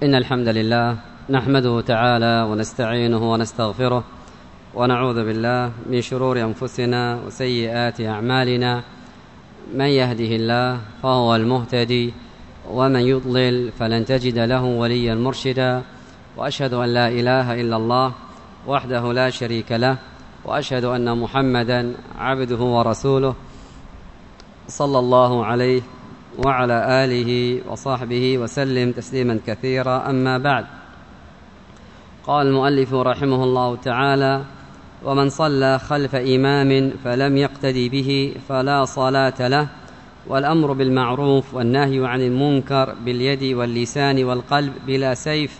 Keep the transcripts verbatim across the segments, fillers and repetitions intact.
إن الحمد لله نحمده تعالى ونستعينه ونستغفره ونعوذ بالله من شرور أنفسنا وسيئات أعمالنا. من يهده الله فهو المهتدي ومن يضلل فلن تجد له وليا مرشدا. وأشهد أن لا إله إلا الله وحده لا شريك له، وأشهد أن محمدا عبده ورسوله صلى الله عليه وعلى آله وصحبه وسلم تسليما كثيرا. أما بعد، قال المؤلف رحمه الله تعالى: ومن صلى خلف إمام فلم يقتدي به فلا صلاة له، والأمر بالمعروف والنهي عن المنكر باليد واللسان والقلب بلا سيف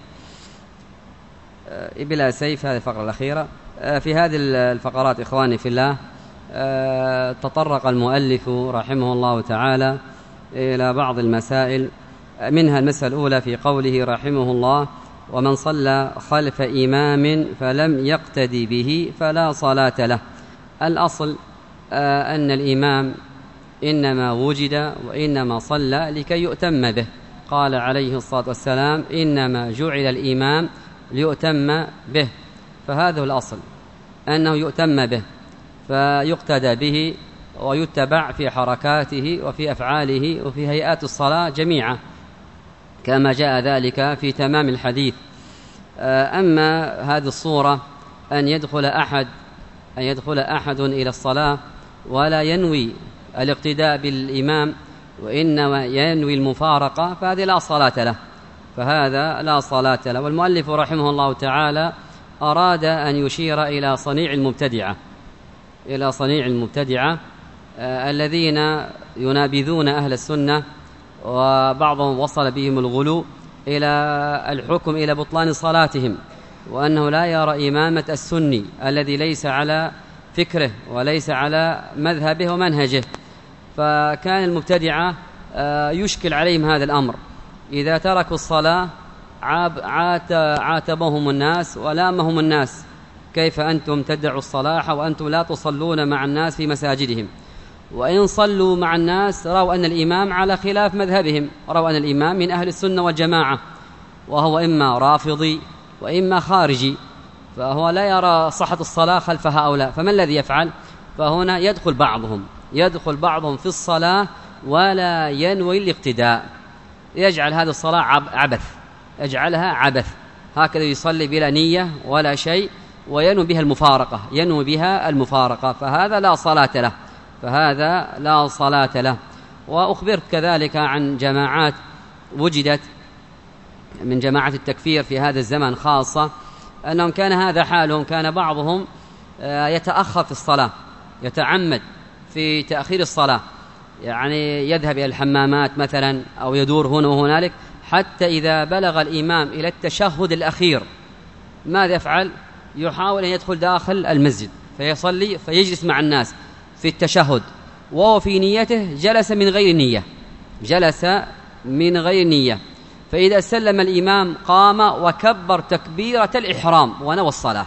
بلا سيف هذه الفقرة الأخيرة. في هذه الفقرات إخواني في الله تطرق المؤلف رحمه الله تعالى إلى بعض المسائل، منها المسألة الأولى في قوله رحمه الله: ومن صلى خلف إمام فلم يقتدي به فلا صلاة له. الأصل أن الإمام إنما وجد وإنما صلى لكي يؤتم به. قال عليه الصلاة والسلام: إنما جعل الإمام ليؤتم به. فهذا الأصل، أنه يؤتم به فيقتدى به ويتبع في حركاته وفي أفعاله وفي هيئات الصلاة جميعا، كما جاء ذلك في تمام الحديث. أما هذه الصورة أن يدخل أحد أن يدخل أحد إلى الصلاة ولا ينوي الاقتداء بالإمام وإنما ينوي المفارقة، فهذه لا صلاة له فهذا لا صلاة له. والمؤلف رحمه الله تعالى أراد أن يشير إلى صنيع المبتدعة إلى صنيع المبتدعة آه الذين ينابذون أهل السنة، وبعضهم وصل بهم الغلو إلى الحكم إلى بطلان صلاتهم، وأنه لا يرى إمامة السني الذي ليس على فكره وليس على مذهبه ومنهجه. فكان المبتدعة آه يشكل عليهم هذا الأمر، إذا تركوا الصلاة عاتبهم الناس ولامهم الناس: كيف أنتم تدعوا الصلاح وأنتم لا تصلون مع الناس في مساجدهم؟ وإن صلوا مع الناس رأوا أن الإمام على خلاف مذهبهم، رأوا أن الإمام من أهل السنة والجماعة، وهو إما رافضي وإما خارجي، فهو لا يرى صحة الصلاة خلف هؤلاء. فما الذي يفعل؟ فهنا يدخل بعضهم يدخل بعضهم في الصلاة ولا ينوي الاقتداء، يجعل هذه الصلاة عبث يجعلها عبث هكذا، يصلي بلا نية ولا شيء وينوي بها المفارقة ينوي بها المفارقة فهذا لا صلاة له فهذا لا صلاة له. وأخبرت كذلك عن جماعات وجدت من جماعة التكفير في هذا الزمن خاصة، أنهم كان هذا حالهم، كان بعضهم يتأخر في الصلاة، يتعمد في تأخير الصلاة، يعني يذهب إلى الحمامات مثلا أو يدور هنا وهنالك، حتى إذا بلغ الإمام إلى التشهد الأخير ماذا يفعل؟ يحاول أن يدخل داخل المسجد فيصلي فيجلس مع الناس في التشهد، وهو في نيته جلس من غير نية جلس من غير نية فإذا سلم الإمام قام وكبر تكبيرة الإحرام ونوى الصلاة،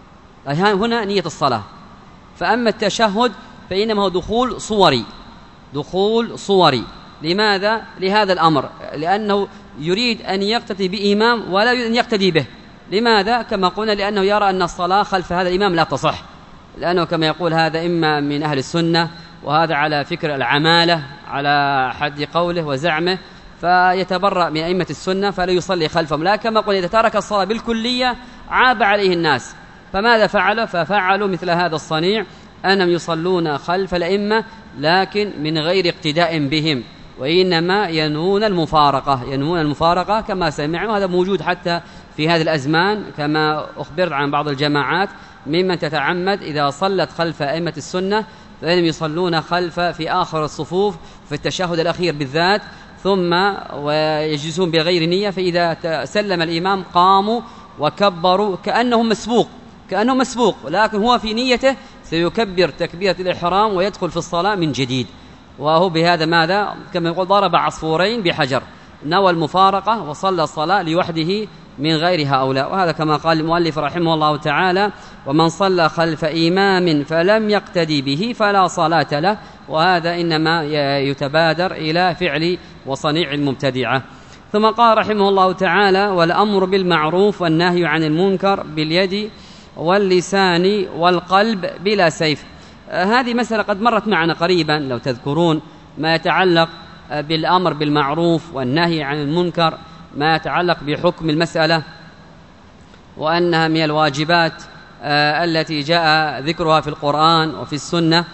هنا نية الصلاة. فأما التشهد فإنما هو دخول صوري دخول صوري لماذا؟ لهذا الأمر، لأنه يريد أن يقتدي بإمام ولا يريد أن يقتدي به. لماذا؟ كما قلنا لأنه يرى أن الصلاة خلف هذا الإمام لا تصح، لأنه كما يقول هذا إما من أهل السنة وهذا على فكر العمالة على حد قوله وزعمه، فيتبرأ من أئمة السنة فلا يصلي خلفهم. لا، كما قلنا إذا ترك الصلاة بالكلية عاب عليه الناس. فماذا فعلوا؟ ففعلوا مثل هذا الصنيع، أنهم يصلون خلف الأئمة لكن من غير اقتداء بهم، وإنما ينوون المفارقة ينوون المفارقة كما سمعنا. هذا موجود حتى في هذه الأزمان، كما أخبرت عن بعض الجماعات ممن تتعمد إذا صلت خلف أئمة السنة فإنهم يصلون خلف في آخر الصفوف في التشهد الأخير بالذات، ثم ويجلسون بغير نية، فإذا سلم الإمام قاموا وكبروا كأنهم مسبوق كأنه مسبوق لكن هو في نيته سيكبر تكبيرة الإحرام ويدخل في الصلاة من جديد. وهو بهذا ماذا؟ كما يقول ضرب عصفورين بحجر، نوى المفارقة وصلى الصلاة لوحده من غير هؤلاء. وهذا كما قال المؤلف رحمه الله تعالى: ومن صلى خلف إمام فلم يقتدي به فلا صلاة له. وهذا إنما يتبادر إلى فعل وصنيع المبتدعة. ثم قال رحمه الله تعالى: والأمر بالمعروف والنهي عن المنكر باليد واللسان والقلب بلا سيف. هذه مسألة قد مرت معنا قريبا لو تذكرون، ما يتعلق بالأمر بالمعروف والنهي عن المنكر، ما يتعلق بحكم المسألة وأنها من الواجبات التي جاء ذكرها في القرآن وفي السنة،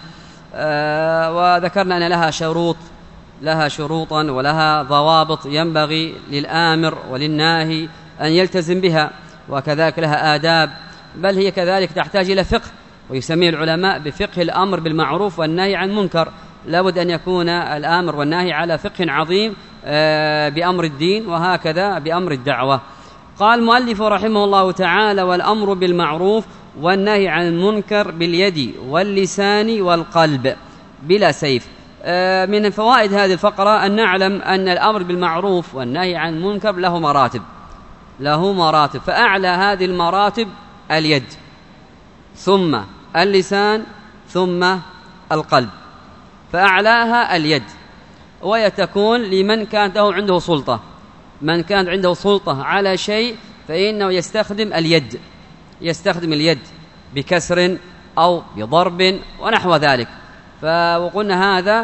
وذكرنا أن لها شروط لها شروطا ولها ضوابط ينبغي للآمر وللناهي أن يلتزم بها، وكذلك لها آداب، بل هي كذلك تحتاج إلى فقه، ويسميه العلماء بفقه الأمر بالمعروف والنهي عن المنكر. لابد أن يكون الآمر والناهي على فقه عظيم بأمر الدين، وهكذا بأمر الدعوة. قال المؤلف رحمه الله تعالى: والأمر بالمعروف والنهي عن المنكر باليد واللسان والقلب بلا سيف. من فوائد هذه الفقرة أن نعلم أن الأمر بالمعروف والنهي عن المنكر له مراتب له مراتب فأعلى هذه المراتب اليد، ثم اللسان، ثم القلب، فأعلاها اليد، وهي تكون لمن كانت له عنده سلطة. من كانت عنده سلطة على شيء فإنه يستخدم اليد يستخدم اليد بكسر أو بضرب ونحو ذلك. فوقلنا هذا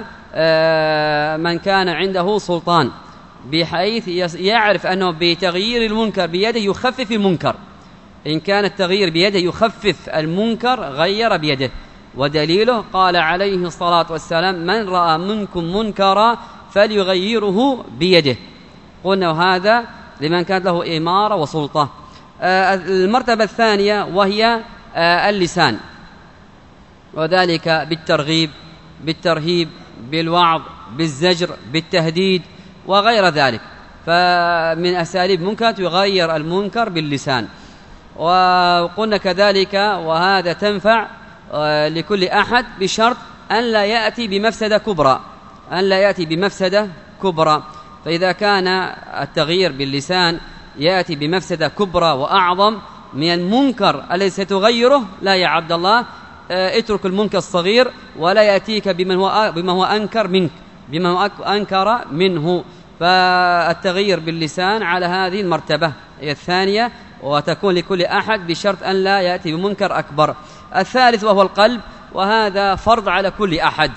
من كان عنده سلطان، بحيث يعرف أنه بتغيير المنكر بيده يخفف المنكر. إن كان التغيير بيده يخفف المنكر غير بيده، ودليله قال عليه الصلاة والسلام: من رأى منكم منكرا فليغيره بيده. قلنا هذا لمن كانت له إمارة وسلطة. المرتبة الثانية وهي اللسان، وذلك بالترغيب، بالترهيب، بالوعظ، بالزجر، بالتهديد وغير ذلك. فمن أساليب منكر يغير المنكر باللسان. وقلنا كذلك وهذا تنفع لكل أحد بشرط أن لا يأتي بمفسدة كبرى أن لا يأتي بمفسدة كبرى فإذا كان التغيير باللسان يأتي بمفسدة كبرى وأعظم من المنكر الذي ستغيره، لا يا عبد الله، اترك المنكر الصغير ولا يأتيك بما هو بما هو أنكر منك بما هو أنكر منه. فالتغيير باللسان على هذه المرتبة هي الثانية، وتكون لكل أحد بشرط أن لا يأتي بمنكر أكبر. الثالث وهو القلب، وهذا فرض على كل أحد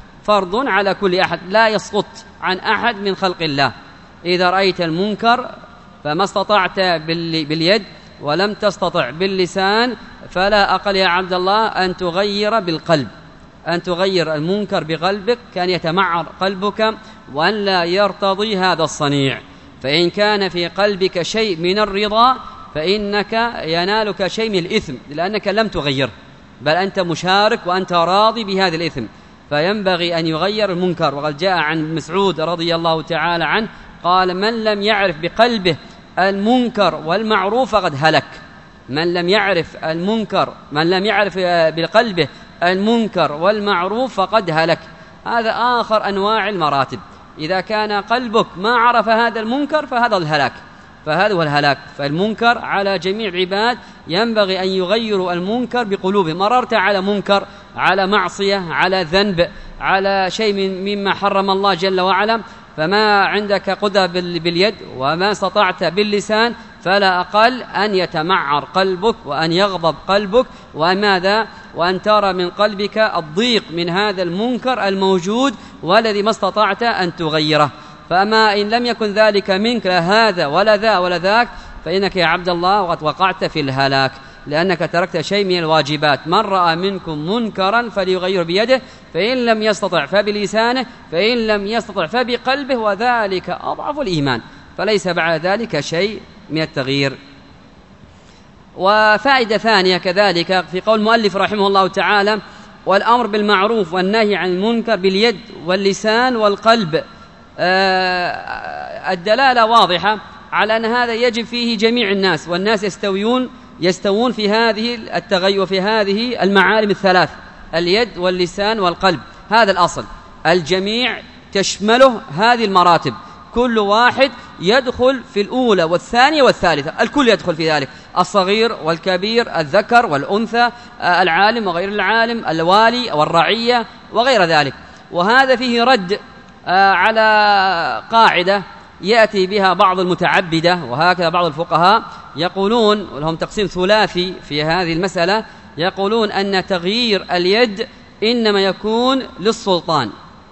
فرض على كل أحد لا يسقط عن أحد من خلق الله. إذا رأيت المنكر فما استطعت باليد ولم تستطع باللسان، فلا أقل يا عبد الله أن تغير بالقلب أن تغير المنكر بقلبك، كان يتمعر قلبك وأن لا يرتضي هذا الصنيع. فإن كان في قلبك شيء من الرضا فإنك ينالك شيء من الإثم، لأنك لم تغير، بل أنت مشارك وأنت راضي بهذا الإثم. فينبغي أن يغير المنكر. وقد جاء عن مسعود رضي الله تعالى عنه قال: من لم يعرف بقلبه المنكر والمعروف فقد هلك. من لم يعرف المنكر من لم يعرف بقلبه المنكر والمعروف فقد هلك. هذا آخر أنواع المراتب. إذا كان قلبك ما عرف هذا المنكر فهذا الهلاك فهذا هو الهلاك. فالمنكر على جميع العباد ينبغي أن يغيروا المنكر بقلوبهم. مررت على منكر، على معصية، على ذنب، على شيء مما حرم الله جل وعلا، فما عندك قدرة باليد وما استطعت باللسان، فلا أقل أن يتمعر قلبك وأن يغضب قلبك، وماذا؟ وأن ترى من قلبك الضيق من هذا المنكر الموجود والذي ما استطعت أن تغيره. فأما إن لم يكن ذلك منك لا هذا ولا ذا ولا ذاك، فإنك يا عبد الله وقد وقعت في الهلاك، لأنك تركت شيء من الواجبات. من رأى منكم منكرا فليغير بيده، فإن لم يستطع فبلسانه، فإن لم يستطع فبقلبه، وذلك أضعف الإيمان. فليس بعد ذلك شيء من التغيير. وفائدة ثانية كذلك في قول المؤلف رحمه الله تعالى: والأمر بالمعروف والنهي عن المنكر باليد واللسان والقلب. الدلالة واضحة على أن هذا يجب فيه جميع الناس، والناس يستويون يستوون في هذه التغير في هذه المعالم الثلاث: اليد واللسان والقلب. هذا الأصل، الجميع تشمله هذه المراتب، كل واحد يدخل في الأولى والثانية والثالثة، الكل يدخل في ذلك، الصغير والكبير، الذكر والأنثى، العالم وغير العالم، الوالي والرعية وغير ذلك. وهذا فيه رد على قاعدة يأتي بها بعض المتعبدة، وهكذا بعض الفقهاء يقولون، ولهم تقسيم ثلاثي في هذه المسألة، يقولون أن تغيير اليد إنما يكون للسلطان،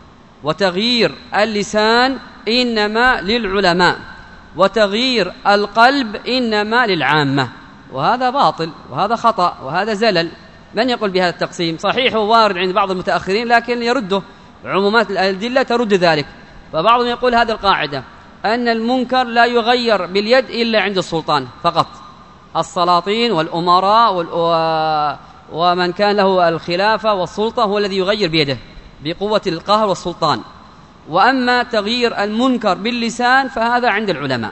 وتغيير اللسان إنما للعلماء، وتغيير القلب إنما للعامة. وهذا باطل وهذا خطأ وهذا زلل. من يقول بهذا التقسيم؟ صحيح وارد عند بعض المتأخرين لكن يرده عمومات الأدلة ترد ذلك. فبعضهم يقول هذه القاعدة أن المنكر لا يغير باليد إلا عند السلطان فقط، السلاطين والأمراء والأ... ومن كان له الخلافة والسلطة هو الذي يغير بيده بقوة القهر والسلطان. وأما تغيير المنكر باللسان فهذا عند العلماء،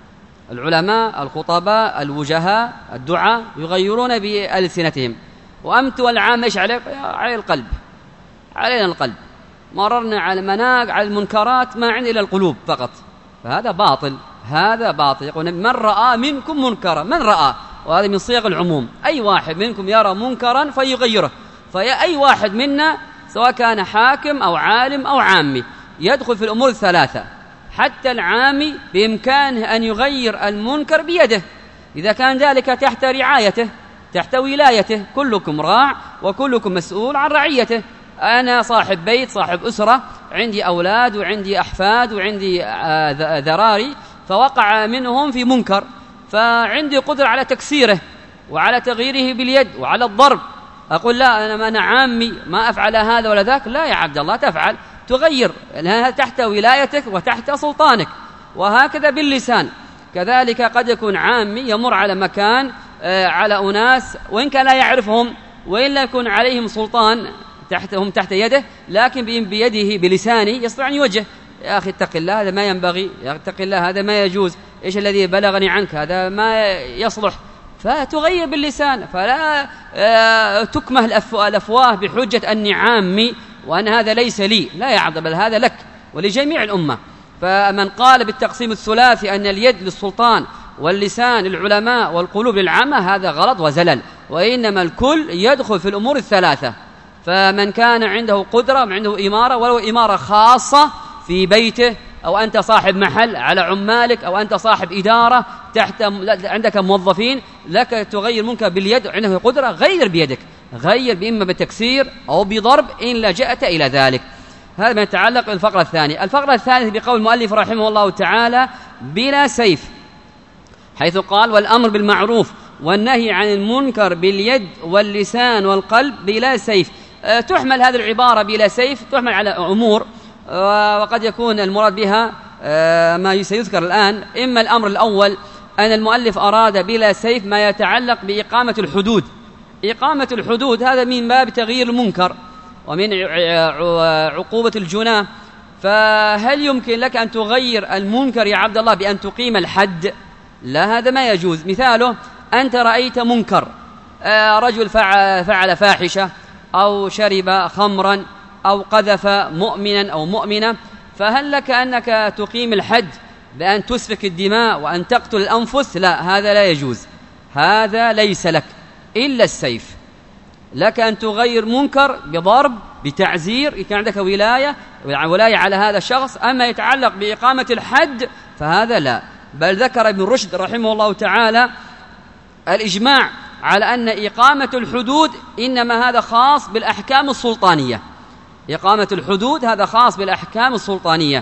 العلماء الخطباء الوجهاء الدعاء يغيرون بألسنتهم. وأمت والعام إيش عليك؟ على القلب، علينا القلب، مررنا على المناق على المنكرات ما عندنا إلا القلوب فقط. فهذا باطل، هذا باطل. يقول من رأى منكم منكرا، من رأى، وهذا من صيغ العموم، أي واحد منكم يرى منكرا فيغيره. فأي واحد منا سواء كان حاكم أو عالم أو عامي يدخل في الأمور الثلاثة. حتى العامي بإمكانه أن يغير المنكر بيده إذا كان ذلك تحت رعايته تحت ولايته. كلكم راع وكلكم مسؤول عن رعيته. أنا صاحب بيت صاحب أسرة، عندي أولاد وعندي أحفاد وعندي ذراري، فوقع منهم في منكر، فعندي قدرة على تكسيره وعلى تغييره باليد وعلى الضرب. أقول لا أنا, أنا عامي ما أفعل هذا ولا ذاك. لا يا عبد الله، تفعل، تغير، لأنها تحت ولايتك وتحت سلطانك. وهكذا باللسان كذلك، قد يكون عامي يمر على مكان على أناس وإن كان لا يعرفهم وإلا يكون عليهم سلطان تحتهم تحت يده، لكن بيده بلسانه يستطيع أن يوجه: يا أخي اتق الله هذا ما ينبغي، اتق الله هذا ما يجوز، إيش الذي بلغني عنك هذا ما يصلح. فتغير باللسان، فلا تكمه الأفواه بحجة أني عامي وأن هذا ليس لي. لا يا عبد، بل هذا لك ولجميع الأمة. فمن قال بالتقسيم الثلاثي أن اليد للسلطان واللسان للعلماء والقلوب للعامة هذا غلط وزلل، وإنما الكل يدخل في الأمور الثلاثة. فمن كان عنده قدرة، عنده إمارة، ولو إمارة خاصة في بيته، أو أنت صاحب محل على عمالك، أو أنت صاحب إدارة تحت عندك موظفين، لك تغير منكر باليد، عندك قدرة غير بيدك، غير بإما بتكسير أو بضرب إن لجأت إلى ذلك. هذا ما يتعلق بالفقرة الثانية. الفقرة الثالثة بقول المؤلف رحمه الله تعالى: بلا سيف، حيث قال: والأمر بالمعروف والنهي عن المنكر باليد واللسان والقلب بلا سيف. أه تحمل هذه العبارة بلا سيف تحمل على أمور، أه وقد يكون المراد بها أه ما سيذكر الآن. إما الأمر الأول أن المؤلف أراد بلا سيف ما يتعلق بإقامة الحدود. إقامة الحدود هذا من باب تغيير المنكر ومن عقوبة الجناة. فهل يمكن لك أن تغير المنكر يا عبد الله بأن تقيم الحد؟ لا، هذا ما يجوز. مثاله: أنت رأيت منكر، رجل فعل فاحشة أو شرب خمرا أو قذف مؤمنا أو مؤمنة، فهل لك أنك تقيم الحد بأن تسفك الدماء وأن تقتل الأنفس؟ لا، هذا لا يجوز، هذا ليس لك إلا السيف. لك أن تغير منكر بضرب بتعزير إذا كان عندك ولاية ولاية على هذا الشخص. أما يتعلق بإقامة الحد فهذا لا. بل ذكر ابن رشد رحمه الله تعالى الإجماع على أن إقامة الحدود إنما هذا خاص بالأحكام السلطانية. إقامة الحدود هذا خاص بالأحكام السلطانية.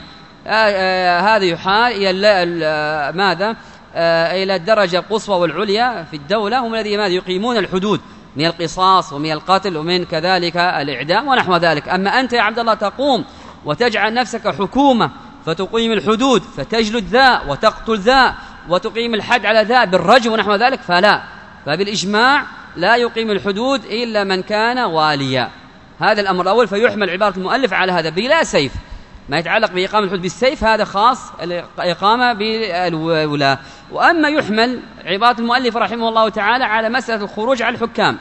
هذا يحال إلى ماذا؟ إلى الدرجة القصوى والعليا في الدولة، هم الذين يقيمون الحدود من القصاص ومن القتل ومن كذلك الإعدام ونحو ذلك. أما أنت يا عبد الله تقوم وتجعل نفسك حكومة فتقيم الحدود، فتجلد ذا وتقتل ذا وتقيم الحد على ذا بالرجم ونحو ذلك، فلا. فبالإجماع لا يقيم الحدود إلا من كان واليا. هذا الأمر الأول. فيحمل عبارة المؤلف على هذا بلا سيف. ما يتعلق بإقامة الحدود بالسيف هذا خاص الإقامة بالولاة. وأما يحمل عبارة المؤلف رحمه الله تعالى على مسألة الخروج على الحكام،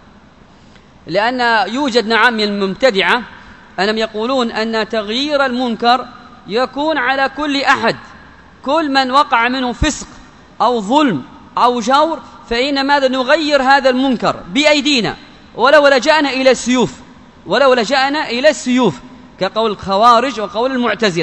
لأن يوجد نعم من المبتدعة أنهم يقولون أن تغيير المنكر يكون على كل أحد، كل من وقع منه فسق أو ظلم أو جور، فإن ماذا نغير هذا المنكر بأيدينا ولو لجأنا إلى السيوف، ولو لجأنا إلى السيوف كقول الخوارج وقول المعتزلة.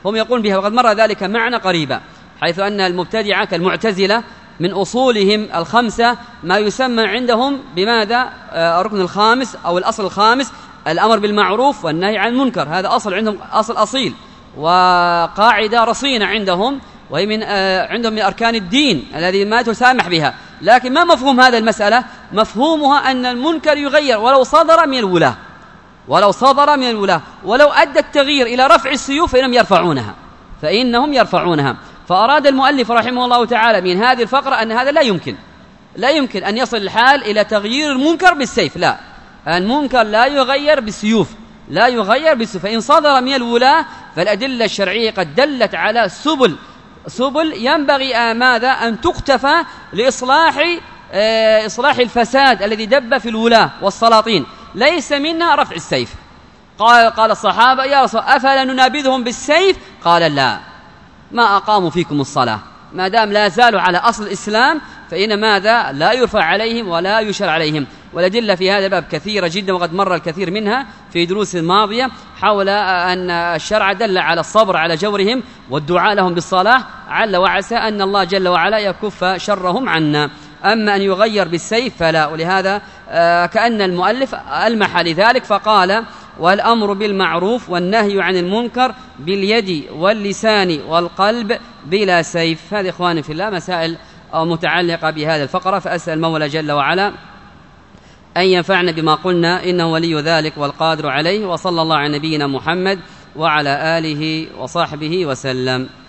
هم يقولون بها، وقد مر ذلك معنا قريبا، حيث أن المبتدعة كالمعتزلة من أصولهم الخمسة ما يسمى عندهم بماذا؟ الركن الخامس أو الأصل الخامس، الأمر بالمعروف والنهي عن المنكر. هذا أصل عندهم، أصل أصيل وقاعدة رصينة عندهم، وهي من عندهم من أركان الدين الذي ما تسامح بها. لكن ما مفهوم هذا المسألة؟ مفهومها أن المنكر يغير ولو صدر من الولاة، ولو صدر من الولاة، ولو أدى التغيير إلى رفع السيوف فإنهم يرفعونها، فإنهم يرفعونها. فأراد المؤلف رحمه الله تعالى من هذه الفقرة أن هذا لا يمكن، لا يمكن أن يصل الحال إلى تغيير المنكر بالسيف، لا، المنكر لا يغير بالسيوف، لا يغير بالسيوف. فإن صدر من الولاة فالأدلة الشرعية قد دلت على سبل سبل ينبغي ماذا؟ أن تقتفى لإصلاح آه إصلاح الفساد الذي دب في الولاة والسلاطين، ليس منها رفع السيف. قال قال الصحابة يا رسول الله أفلا ننابذهم بالسيف؟ قال لا، ما أقاموا فيكم الصلاة، ما دام لا زالوا على أصل الإسلام فإن ماذا؟ لا يرفع عليهم ولا يشرع عليهم. والأدلة في هذا الباب كثيرة جدا، وقد مر الكثير منها في دروس ماضية حول أن الشرع دل على الصبر على جورهم والدعاء لهم بالصلاح، عل وعسى أن الله جل وعلا يكف شرهم عنا. أما أن يغير بالسيف فلا. ولهذا كأن المؤلف ألمح لذلك فقال والأمر بالمعروف والنهي عن المنكر باليد واللسان والقلب بلا سيف. هذه إخواني في الله مسائل متعلقة بهذه الفقرة، فأسأل المولى جل وعلا أن ينفعنا بما قلنا، إنه ولي ذلك والقادر عليه. وصلى الله على نبينا محمد وعلى آله وصحبه وسلم.